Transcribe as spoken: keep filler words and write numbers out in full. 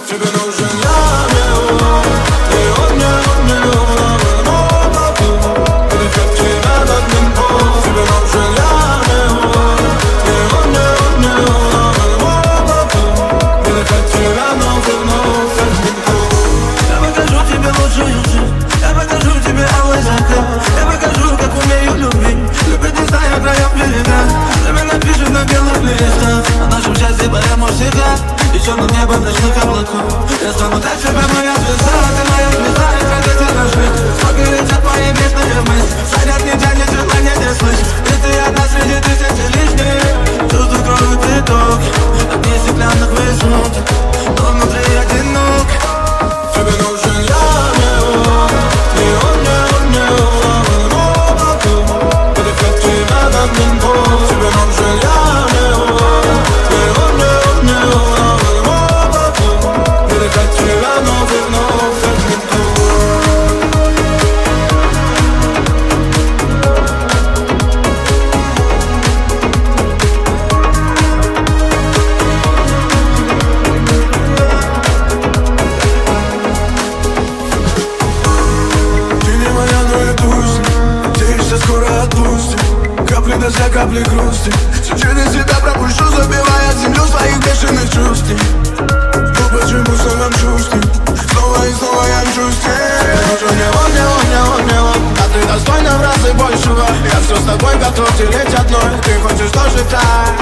Тебе нужен я, не он, не он, не он, не он, а переход тебя над ним пол. Тебе нужен я, не он, не он, не он, не он, а переход тебя вновь и вновь над ним пол. Я покажу тебе лучшую жизнь, я покажу тебе алый закат, я покажу, как умею любить, любить не зная краев берега. Время напишет на белых листах о нашем счастье поэму всегда, и черным небом ночных облаков. Я стану для тебя моя звезда, ты моя звезда, и как эти ножи. Сколько летят мои бедные мысли, садят, не тянет желание не слышь. И ты одна среди тысячи лишних чувств, крови приток от нестеклянных высот, но внутри одинок. Тебе нужен я, не он, не он, не он, не он, а переход тебя над ним пол. Тебе нужен я, не он, не он, не он, не он, а переход тебя вновь и вновь над ним пол. Ты не моя, но я туз. Надеешься, скоро отпустим. Капли дождя, капли грусти. Все через себя пропущу, забивая землю своих бешеных чувств. Но почему снова чувствую? Снова и снова я мчусь. Нужен не он, не он, не он, не он, а ты достойна в разы большего. Я все с тобой готов тереть одной. Ты хочешь тоже так,